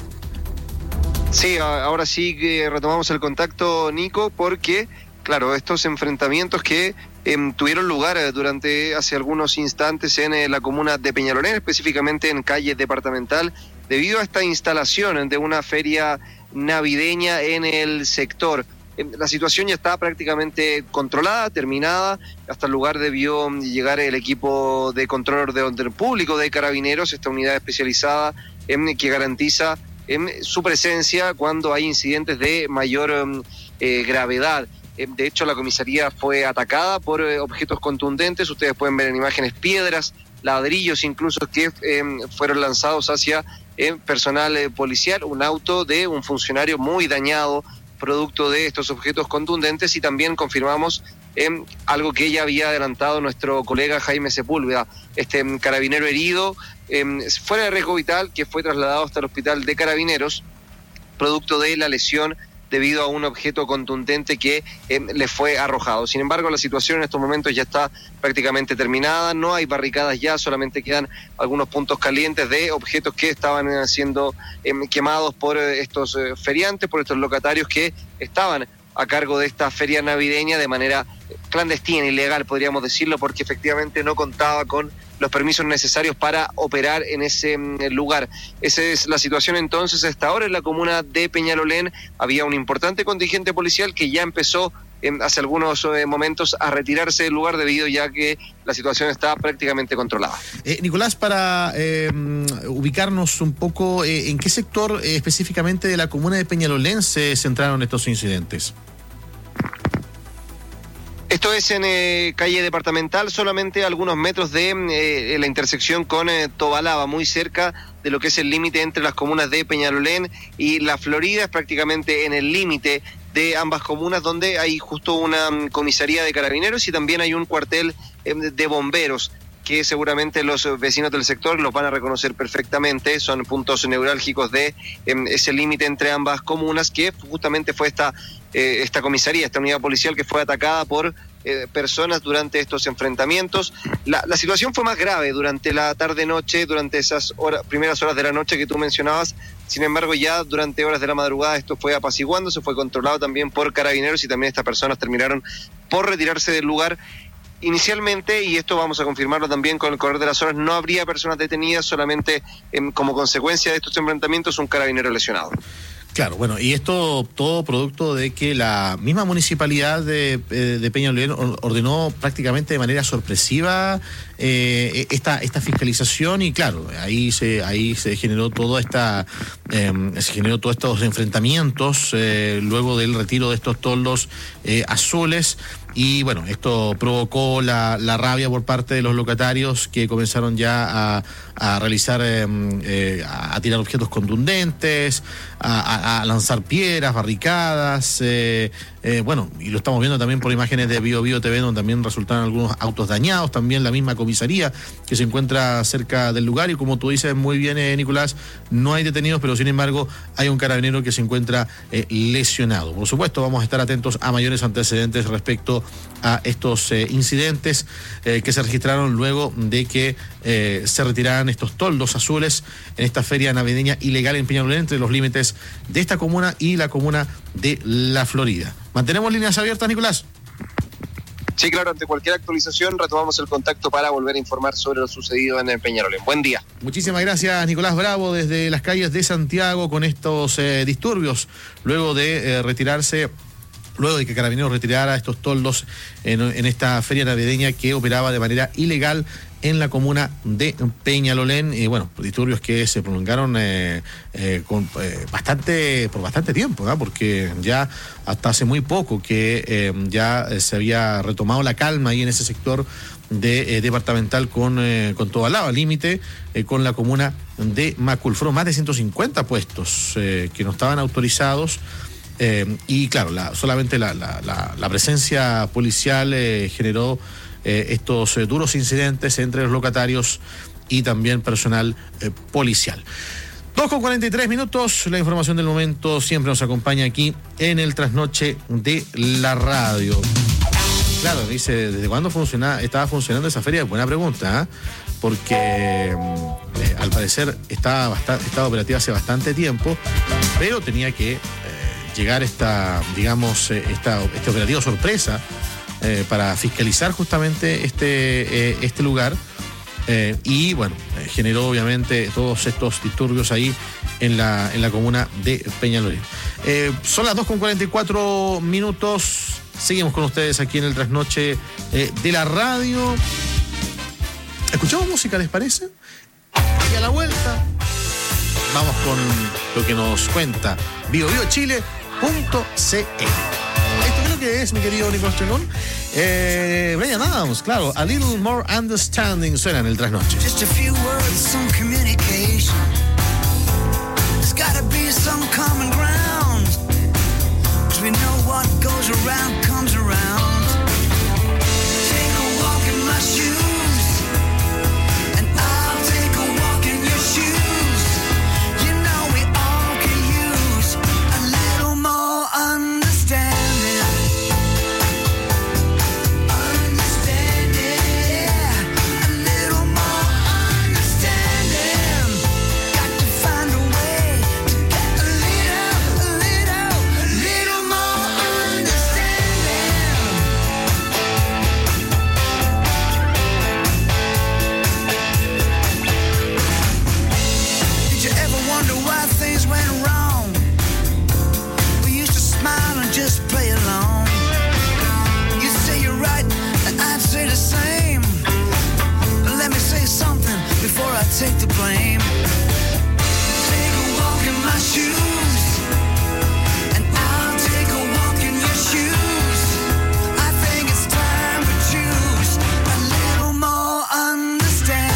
Sí, ahora sí que retomamos el contacto, Nico, porque, claro, estos enfrentamientos que eh, tuvieron lugar durante hace algunos instantes en eh, la comuna de Peñalolén, específicamente en calle Departamental, debido a esta instalación de una feria navideña en el sector. La situación ya está prácticamente controlada, terminada. Hasta el lugar debió llegar el equipo de control de orden público de Carabineros, esta unidad especializada eh, que garantiza eh, su presencia cuando hay incidentes de mayor eh, gravedad. Eh, de hecho, la comisaría fue atacada por eh, objetos contundentes. Ustedes pueden ver en imágenes piedras, ladrillos incluso que eh, fueron lanzados hacia eh, personal eh, policial, un auto de un funcionario muy dañado producto de estos objetos contundentes, y también confirmamos eh, algo que ya había adelantado nuestro colega Jaime Sepúlveda, este eh, carabinero herido, eh, fuera de riesgo vital, que fue trasladado hasta el hospital de Carabineros, producto de la lesión debido a un objeto contundente que eh, le fue arrojado. Sin embargo, la situación en estos momentos ya está prácticamente terminada, no hay barricadas ya, solamente quedan algunos puntos calientes de objetos que estaban eh, siendo eh, quemados por eh, estos eh, feriantes, por estos locatarios que estaban a cargo de esta feria navideña de manera clandestina, ilegal, podríamos decirlo, porque efectivamente no contaba con los permisos necesarios para operar en ese lugar. Esa es la situación entonces hasta ahora en la comuna de Peñalolén. Había un importante contingente policial que ya empezó eh, hace algunos eh, momentos a retirarse del lugar debido ya que la situación está prácticamente controlada. Eh, Nicolás, para eh, ubicarnos un poco, eh, ¿en qué sector eh, específicamente de la comuna de Peñalolén se centraron estos incidentes? Esto es en eh, calle Departamental, solamente a algunos metros de eh, la intersección con eh, Tobalaba, muy cerca de lo que es el límite entre las comunas de Peñalolén y La Florida, es prácticamente en el límite de ambas comunas, donde hay justo una um, comisaría de Carabineros y también hay un cuartel eh, de bomberos, que seguramente los vecinos del sector los van a reconocer perfectamente. Son puntos neurálgicos de eh, ese límite entre ambas comunas, que justamente fue esta eh, esta comisaría, esta unidad policial que fue atacada por eh, personas durante estos enfrentamientos. La, la situación fue más grave durante la tarde-noche, durante esas horas, primeras horas de la noche que tú mencionabas. Sin embargo, ya durante horas de la madrugada esto fue apaciguando, se fue controlado también por Carabineros y también estas personas terminaron por retirarse del lugar. Inicialmente, y esto vamos a confirmarlo también con el correr de las horas, no habría personas detenidas, solamente eh, como consecuencia de estos enfrentamientos un carabinero lesionado. Claro, bueno, y esto todo producto de que la misma municipalidad de, de Peñalolén ordenó prácticamente de manera sorpresiva eh, esta esta fiscalización, y claro, ahí se ahí se generó toda esta eh, se generó todos estos enfrentamientos eh, luego del retiro de estos toldos eh, azules. Y bueno, esto provocó la, la rabia por parte de los locatarios, que comenzaron ya a, a realizar, eh, eh, a tirar objetos contundentes, a, a lanzar piedras, barricadas, eh, eh, bueno, y lo estamos viendo también por imágenes de Bio Bio T V, donde también resultaron algunos autos dañados, también la misma comisaría que se encuentra cerca del lugar, y como tú dices muy bien, eh, Nicolás, no hay detenidos, pero sin embargo hay un carabinero que se encuentra eh, lesionado. Por supuesto, vamos a estar atentos a mayores antecedentes respecto a estos eh, incidentes eh, que se registraron luego de que eh, se retiraran estos toldos azules en esta feria navideña ilegal en Peñalolén, entre los límites de esta comuna y la comuna de La Florida. ¿Mantenemos líneas abiertas, Nicolás? Sí, claro, ante cualquier actualización retomamos el contacto para volver a informar sobre lo sucedido en el Peñalolén. Buen día. Muchísimas gracias, Nicolás Bravo, desde las calles de Santiago, con estos eh, disturbios luego de eh, retirarse luego de que Carabineros retirara estos toldos en, en esta feria navideña que operaba de manera ilegal en la comuna de Peñalolén. Y bueno, disturbios que se prolongaron eh, eh, con, eh, bastante, por bastante tiempo, ¿eh? Porque ya hasta hace muy poco que eh, ya se había retomado la calma ahí en ese sector de eh, departamental con, eh, con Tobalaba, límite eh, con la comuna de Macul. Fueron más de ciento cincuenta puestos eh, que no estaban autorizados Eh, y claro, la, solamente la, la, la, la presencia policial eh, generó eh, estos eh, duros incidentes entre los locatarios y también personal eh, policial. dos con cuarenta y tres minutos, la información del momento siempre nos acompaña aquí en el trasnoche de la radio. Claro, dice, ¿desde cuándo funciona, estaba funcionando esa feria? Buena pregunta, ¿eh? Porque eh, al parecer estaba, bastante, estaba operativa hace bastante tiempo, pero tenía que eh, llegar esta, digamos, eh, esta, este operativo sorpresa eh, para fiscalizar justamente este, eh, este lugar. Eh, y bueno, eh, generó obviamente todos estos disturbios ahí en la, en la comuna de Peñalolén. Eh, son las dos con cuarenta y cuatro minutos. Seguimos con ustedes aquí en el trasnoche eh, de la radio. ¿Escuchamos música, les parece? Y a la vuelta vamos con lo que nos cuenta bio bio chile punto c l. ¿Esto creo que es, mi querido Nicolás Chacón? Eh, Bryan Adams, claro, A Little More Understanding suena en el trasnoche. Just a few words, some communication. There's gotta be some common ground. Cause we know what goes around comes around. Take a walk in my shoes, and I'll take a walk in your shoes. You know we all can use a little more understanding. Just play along. You say you're right, and I'd say the same. But let me say something before I take the blame. Take a walk in my shoes, and I'll take a walk in your shoes. I think it's time to choose a little more understanding.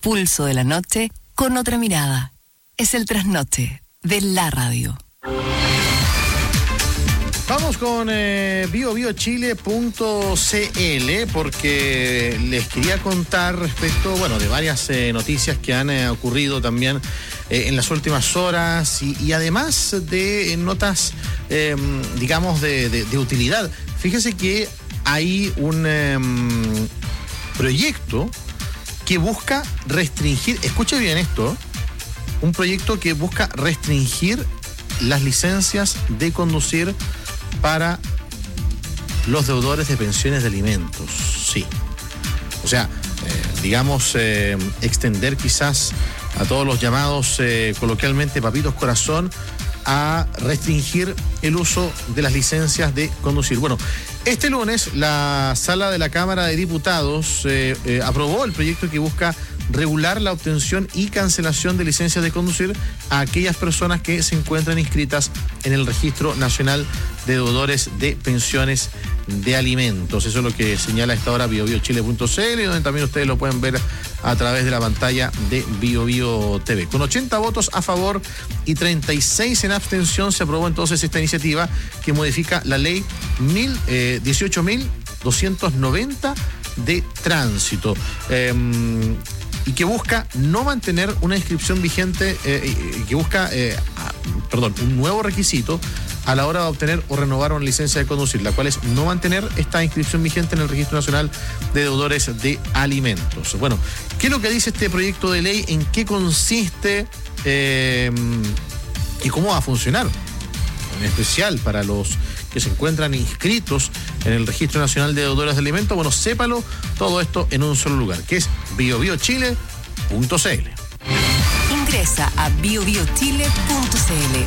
pulso de la noche con otra mirada. Es el trasnoche de la radio. Vamos con eh, bio bio chile punto c l porque les quería contar respecto, bueno, de varias eh, noticias que han eh, ocurrido también eh, en las últimas horas y, y además de notas, eh, digamos, de, de, de utilidad. Fíjese que hay un eh, proyecto que busca restringir, escuche bien esto, un proyecto que busca restringir las licencias de conducir para los deudores de pensiones de alimentos, sí. O sea, eh, digamos, eh, extender quizás a todos los llamados eh, coloquialmente papitos corazón a restringir el uso de las licencias de conducir. Bueno, este lunes la Sala de la Cámara de Diputados eh, eh, aprobó el proyecto que busca regular la obtención y cancelación de licencias de conducir a aquellas personas que se encuentran inscritas en el Registro Nacional de Deudores de Pensiones de Alimentos. Eso es lo que señala a esta hora bio bio chile punto c l, donde también ustedes lo pueden ver a través de la pantalla de Bio Bio T V. Con ochenta votos a favor y treinta y seis en abstención se aprobó entonces esta iniciativa que modifica la ley dieciocho mil doscientos noventa de tránsito. Eh, y que busca no mantener una inscripción vigente, eh, que busca, eh, perdón, un nuevo requisito a la hora de obtener o renovar una licencia de conducir, la cual es no mantener esta inscripción vigente en el Registro Nacional de Deudores de Alimentos. Bueno, ¿qué es lo que dice este proyecto de ley? ¿En qué consiste eh, y cómo va a funcionar? En especial para los que se encuentran inscritos en el Registro Nacional de Deudores de Alimentos. Bueno, sépalo todo esto en un solo lugar, que es bio bio chile punto c l. Ingresa a bio bio chile punto c l.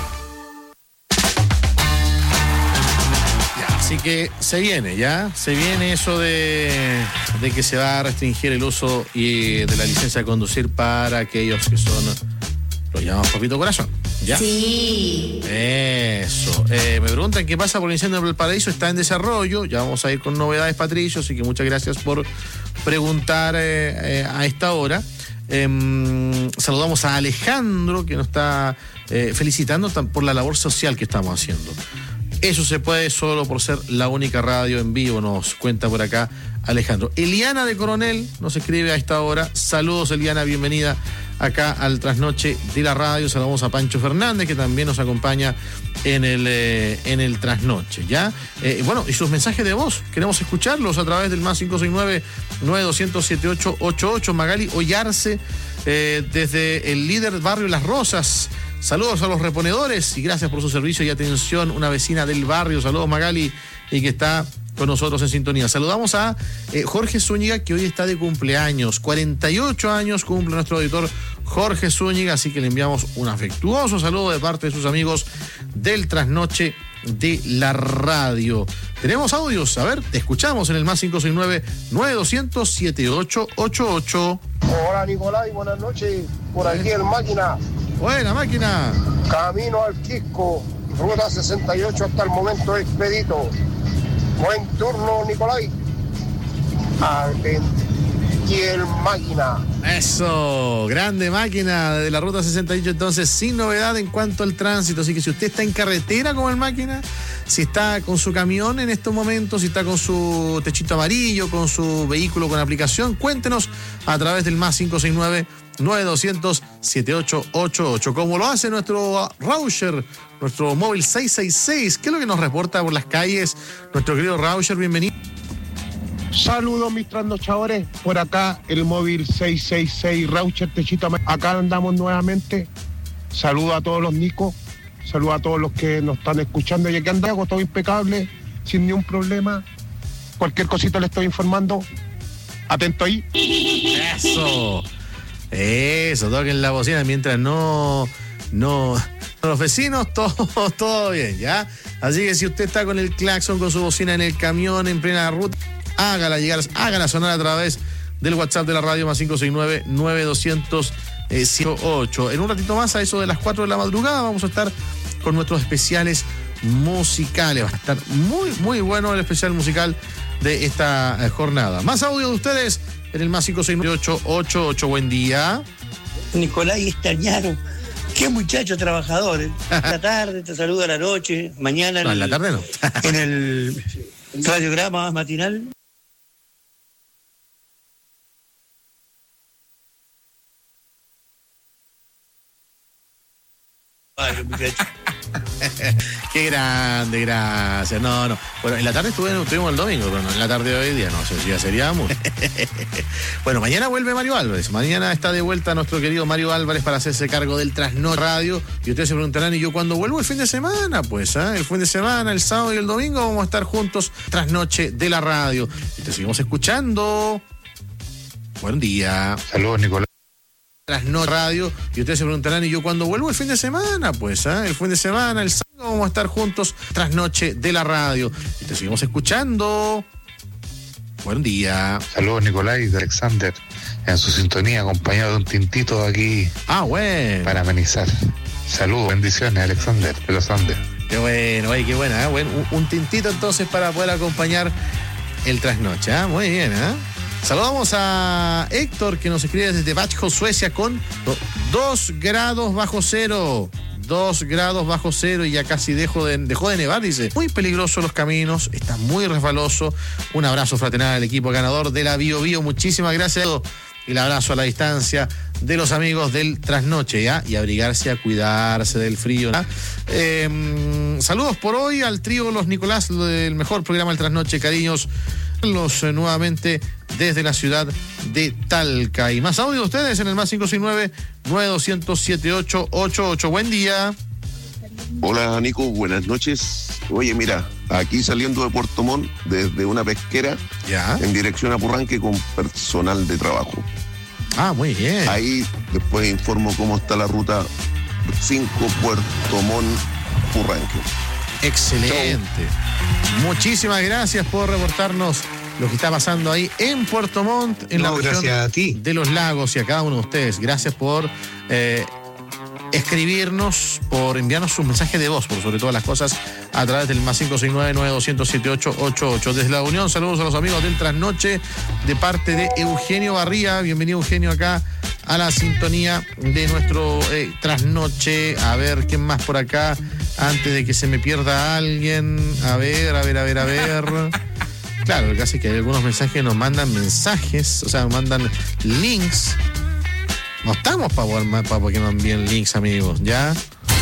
Ya, así que se viene, ya, se viene eso de, de que se va a restringir el uso y de la licencia de conducir para aquellos que son los llamados papito corazón. ¿Ya? Sí. Eso. Eh, me preguntan qué pasa por el incendio en Valparaíso. Está en desarrollo. Ya vamos a ir con novedades, Patricio. Así que muchas gracias por preguntar eh, eh, a esta hora. Eh, saludamos a Alejandro, que nos está eh, felicitando por la labor social que estamos haciendo. Eso se puede solo por ser la única radio en vivo, nos cuenta por acá Alejandro. Eliana de Coronel nos escribe a esta hora. Saludos, Eliana, bienvenida acá al Trasnoche de la radio. Saludamos a Pancho Fernández, que también nos acompaña en el, eh, en el Trasnoche, ¿ya? Eh, bueno, y sus mensajes de voz, queremos escucharlos a través del más cinco seis nueve, nueve dos cero cero, siete ocho ocho ocho. Magali Ollarse, eh, desde el líder barrio Las Rosas. Saludos a los reponedores y gracias por su servicio y atención. Una vecina del barrio, saludos Magali, y que está con nosotros en sintonía. Saludamos a eh, Jorge Zúñiga, que hoy está de cumpleaños. cuarenta y ocho años cumple nuestro auditor Jorge Zúñiga, así que le enviamos un afectuoso saludo de parte de sus amigos del Trasnoche de la radio. Tenemos audios, a ver, te escuchamos en el más cinco seis nueve, nueve dos cero cero, siete ocho ocho ocho. Hola Nicolás, buenas noches. Por aquí el Máquina. Buena Máquina. Camino al Quisco, ruta sesenta y ocho hasta el momento expedito. Buen turno, Nicolás. Y el Máquina. Eso, grande Máquina de la ruta sesenta y ocho, entonces sin novedad en cuanto al tránsito, así que si usted está en carretera como el Máquina, si está con su camión en estos momentos, si está con su techito amarillo, con su vehículo con aplicación, cuéntenos a través del más cinco seis nueve, nueve dos cero cero, siete ocho ocho ocho, como lo hace nuestro Rauscher, nuestro móvil seis seis seis. ¿Qué es lo que nos reporta por las calles nuestro querido Rauscher? Bienvenido. Saludos mis trasnochadores, por acá el móvil seis seis seis Raucher Techito. Acá andamos nuevamente. Saludos a todos los Nicos, saludos a todos los que nos están escuchando y aquí andamos todo impecable, sin ningún problema. Cualquier cosita le estoy informando. Atento ahí. Eso. Eso, toquen la bocina mientras no, no, los vecinos, todo, todo bien, ¿ya? Así que si usted está con el claxon, con su bocina en el camión, en plena ruta, hágala llegar, hágala sonar a través del WhatsApp de la radio más cinco seis nueve, nueve dos cero cero, siete ocho. En un ratito más, a eso de las cuatro de la madrugada, vamos a estar con nuestros especiales musicales. Va a estar muy, muy bueno el especial musical de esta jornada. Más audio de ustedes en el más cinco seis nueve ocho ocho ocho. Buen día. Nicolás Estañaro, qué muchacho trabajador. ¿eh? La tarde, te saluda a la noche, mañana. No, en la tarde no. En el radiograma matinal. Vale, muchacho. Qué grande, gracias. No, no. Bueno, en la tarde estuve, estuvimos el domingo, pero no en la tarde de hoy día, no sé si ya seríamos. Bueno, mañana vuelve Mario Álvarez. Mañana está de vuelta nuestro querido Mario Álvarez para hacerse cargo del Trasnoche Radio. Y ustedes se preguntarán, ¿y yo cuándo vuelvo? El fin de semana, pues, ¿eh? El fin de semana, el sábado y el domingo vamos a estar juntos, Trasnoche de la Radio. Y te seguimos escuchando. Buen día. Saludos, Nicolás. Trasnoche Radio. Y ustedes se preguntarán, ¿y yo cuándo vuelvo? El fin de semana, pues, ¿eh? El fin de semana, el sábado vamos a estar juntos, Trasnoche de la Radio. Y te seguimos escuchando. Buen día. Saludos, Nicolás y de Alexander, en su sintonía, acompañado de un tintito aquí. Ah, bueno. Para amenizar. Saludos, bendiciones, Alexander de los Andes. Qué bueno, ay, qué buena, ¿eh? Bueno, un, un tintito entonces para poder acompañar el Trasnoche, ¿eh? Muy bien, ¿eh? Saludamos a Héctor, que nos escribe desde Bachjo, Suecia, con dos grados bajo cero. Dos grados bajo cero y ya casi dejó de, dejó de nevar, dice. Muy peligrosos los caminos, está muy resbaloso. Un abrazo fraternal al equipo ganador de la Bio Bio. Muchísimas gracias. Y el abrazo a la distancia de los amigos del Trasnoche, ¿ya? Y abrigarse, a cuidarse del frío, ¿ya? Eh, saludos por hoy al trío Los Nicolás, del mejor programa del Trasnoche. Cariños, los eh, nuevamente desde la ciudad de Talca. Y más audio de ustedes en el más cinco seis nueve nueve dos cero cero siete ocho ocho ocho. Buen día. Hola, Nico, buenas noches. Oye, mira, aquí saliendo de Puerto Montt desde una pesquera, ya, en dirección a Purranque con personal de trabajo. Ah, muy bien. Ahí después informo cómo está la ruta cinco Puerto Montt Purranque. Excelente. Chau. Muchísimas gracias por reportarnos lo que está pasando ahí en Puerto Montt, en no, la región a ti. de los lagos, y a cada uno de ustedes. Gracias por eh, escribirnos, por enviarnos sus mensajes de voz, por sobre todas las cosas, a través del más cinco seis nueve nueve dos cero siete ocho ocho ocho. Desde la Unión, saludos a los amigos del Trasnoche, de parte de Eugenio Barría. Bienvenido, Eugenio, acá a la sintonía de nuestro eh, Trasnoche. A ver, ¿quién más por acá? Antes de que se me pierda alguien. A ver, a ver, a ver, a ver. Claro, lo que hace es que hay algunos mensajes que nos mandan mensajes, o sea, nos mandan links. No estamos para pa que nos envíen links, amigos, ¿ya?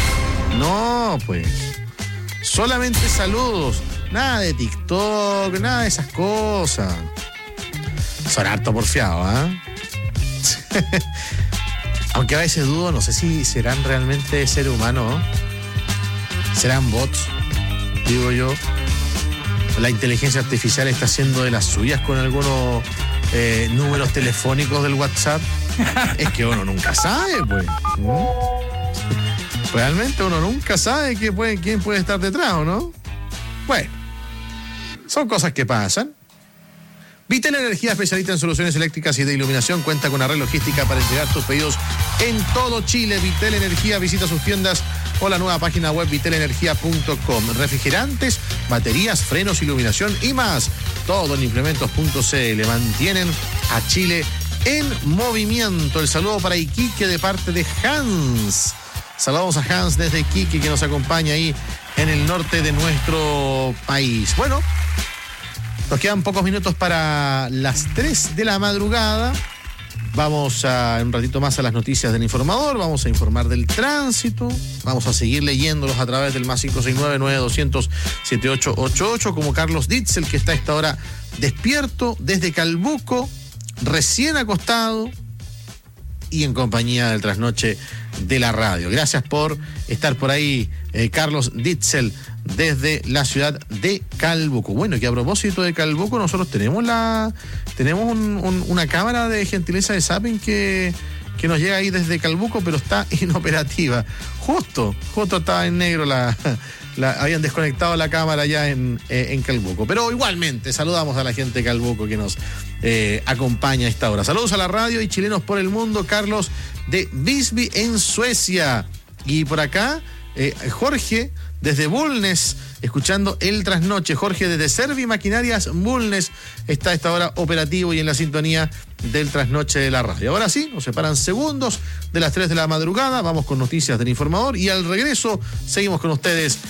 No, pues. Solamente saludos. Nada de TikTok, nada de esas cosas. Son harto porfiados, ¿ah? ¿eh? Aunque a veces dudo, no sé si serán realmente seres humanos, ¿no? Serán bots, digo yo. La inteligencia artificial está haciendo de las suyas con algunos eh, números telefónicos del WhatsApp. Es que uno nunca sabe, pues. ¿Mm? Realmente uno nunca sabe qué puede, quién puede estar detrás, ¿o no? Bueno, son cosas que pasan. Vitel Energía, especialista en soluciones eléctricas y de iluminación, cuenta con una red logística para entregar tus pedidos en todo Chile. Vitel Energía, visita sus tiendas o la nueva página web vitel energía punto com. Refrigerantes, baterías, frenos, iluminación y más. Todo en implementos punto c l. Mantienen a Chile en movimiento. El saludo para Iquique de parte de Hans. Saludamos a Hans desde Iquique, que nos acompaña ahí en el norte de nuestro país. Bueno, nos quedan pocos minutos para las tres de la madrugada. Vamos a, un ratito más a las noticias del informador, vamos a informar del tránsito, vamos a seguir leyéndolos a través del más cinco seis nueve nueve dos cero cero siete ocho ocho ocho, como Carlos Ditzel, que está a esta hora despierto desde Calbuco, recién acostado y en compañía del Trasnoche de la radio. Gracias por estar por ahí, eh, Carlos Ditzel, desde la ciudad de Calbuco. Bueno, que a propósito de Calbuco, nosotros tenemos la tenemos un, un, una cámara de gentileza de Zapping que, que nos llega ahí desde Calbuco, pero está inoperativa. Justo, justo estaba en negro la... La, habían desconectado la cámara ya en, eh, en Calbuco. Pero igualmente saludamos a la gente de Calbuco que nos eh, acompaña a esta hora. Saludos a la radio y Chilenos por el Mundo, Carlos de Visby en Suecia. Y por acá, eh, Jorge desde Bulnes escuchando el trasnoche. Jorge desde Servi Maquinarias Bulnes está a esta hora operativo y en la sintonía del trasnoche de la radio. Ahora sí, nos separan segundos de las tres de la madrugada. Vamos con noticias del informador y al regreso seguimos con ustedes